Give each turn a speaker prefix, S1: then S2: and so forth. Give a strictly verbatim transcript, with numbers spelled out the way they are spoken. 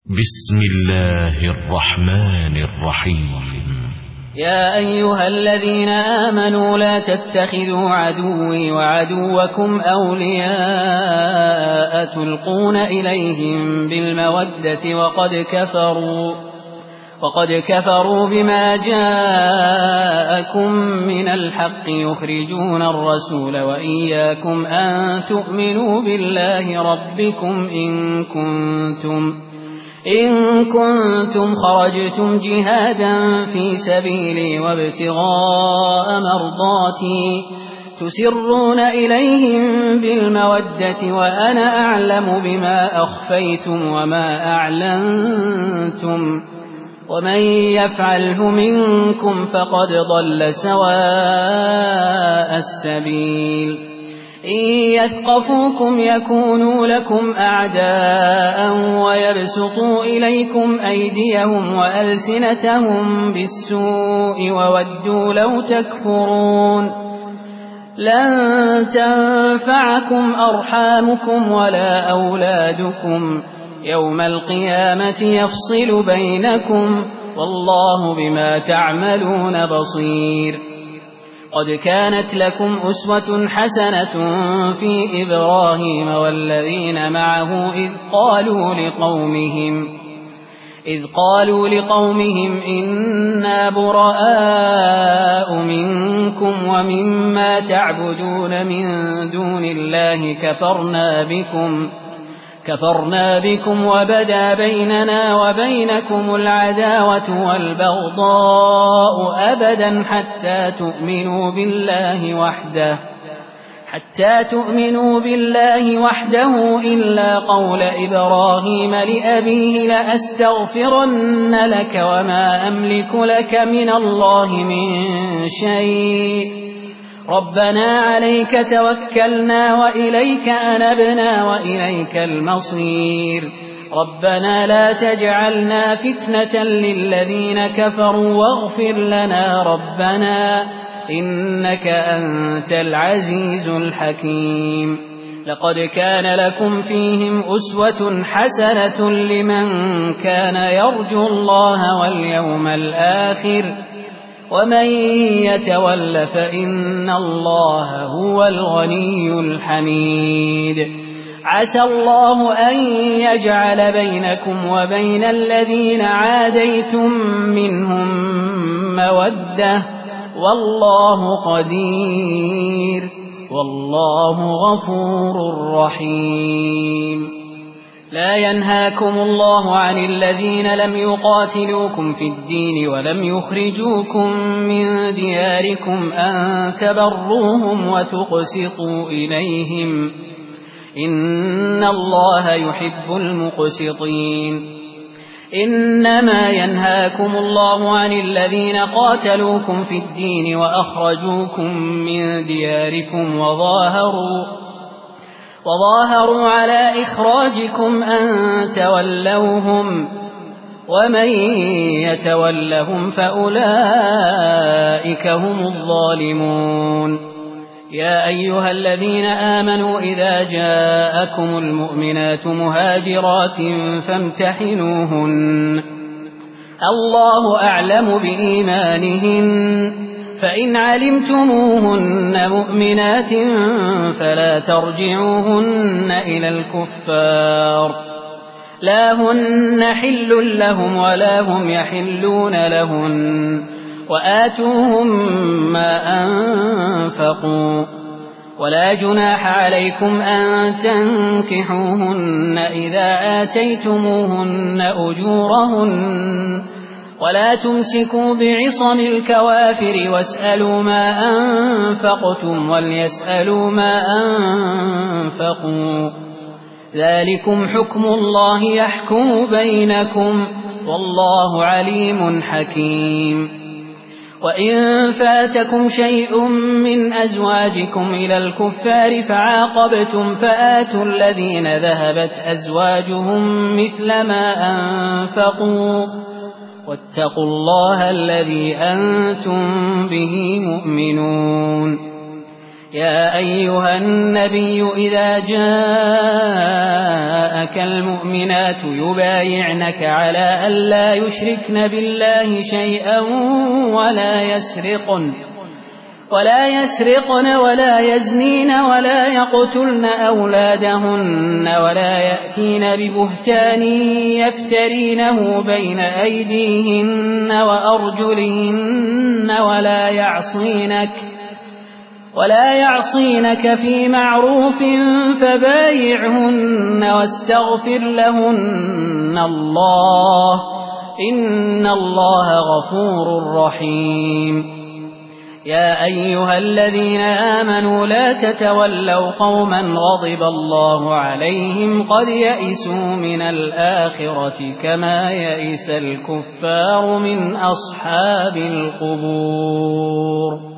S1: بسم الله الرحمن الرحيم.
S2: يا أيها الذين آمنوا لا تتخذوا عدوي وعدوكم أولياء تلقون إليهم بالمودة وقد كفروا وقد كفروا بما جاءكم من الحق يخرجون الرسول وإياكم أن تؤمنوا بالله ربكم إن كنتم إن كنتم خرجتم جهادا في سبيلي وابتغاء مرضاتي تسرون إليهم بالمودة وأنا أعلم بما أخفيتم وما أعلنتم ومن يفعله منكم فقد ضل سواء السبيل. إن يثقفوكم يكونوا لكم أعداء ويبسطوا إليكم أيديهم وألسنتهم بالسوء وودوا لو تكفرون. لن تنفعكم أرحامكم ولا أولادكم يوم القيامة يفصل بينكم والله بما تعملون بصير. قد كانت لكم أسوة حسنة في إبراهيم والذين معه إذ قالوا لقومهم إذ قالوا لقومهم إنا براء منكم ومما تعبدون من دون الله كفرنا بكم كفرنا بكم وبدا بيننا وبينكم العداوة والبغضاء أبدا حتى تؤمنوا بالله وحده حتى تؤمنوا بالله وحده إلا قول إبراهيم لأبيه لأستغفرن لك وما أملك لك من الله من شيء ربنا عليك توكلنا وإليك أنبنا وإليك المصير ربنا لا تجعلنا فتنة للذين كفروا واغفر لنا ربنا إنك أنت العزيز الحكيم. لقد كان لكم فيهم أسوة حسنة لمن كان يرجو الله واليوم الآخر ومن يتول فإن الله هو الغني الحميد. عسى الله أن يجعل بينكم وبين الذين عاديتم منهم مودة والله قدير والله غفور رحيم. لا ينهاكم الله عن الذين لم يقاتلوكم في الدين ولم يخرجوكم من دياركم أن تبروهم وتقسطوا إليهم إن الله يحب المقسطين. إنما ينهاكم الله عن الذين قاتلوكم في الدين وأخرجوكم من دياركم وظاهروا وظاهروا على إخراجكم أن تولوهم ومن يتولهم فأولئك هم الظالمون. يا أيها الذين آمنوا إذا جاءكم المؤمنات مهاجرات فامتحنوهن الله أعلم بإيمانهن فإن علمتموهن مؤمنات فلا ترجعوهن إلى الكفار لا هن حل لهم ولا هم يحلون لهن وآتوهم ما أنفقوا ولا جناح عليكم أن تنكحوهن إذا آتيتموهن أجورهن ولا تمسكوا بعصم الكوافر واسألوا ما أنفقتم وليسألوا ما أنفقوا ذلكم حكم الله يحكم بينكم والله عليم حكيم. وإن فاتكم شيء من أزواجكم إلى الكفار فعاقبتم فآتوا الذين ذهبت أزواجهم مثل ما أنفقوا واتقوا الله الذي أنتم به مؤمنون. يا أيها النبي إذا جاءك المؤمنات يبايعنك على ألا يشركن بالله شيئا ولا يسرقن ولا يسرقن ولا يزنين ولا يقتلن أولادهن ولا يأتين ببهتان يفترينه بين أيديهن وأرجلهن ولا يعصينك ولا يعصينك في معروف فبايعهن واستغفر لهن الله إن الله غفور رحيم. يا أيها الذين آمنوا لا تتولوا قوما غضب الله عليهم قد يئسوا من الآخرة كما يئس الكفار من أصحاب القبور.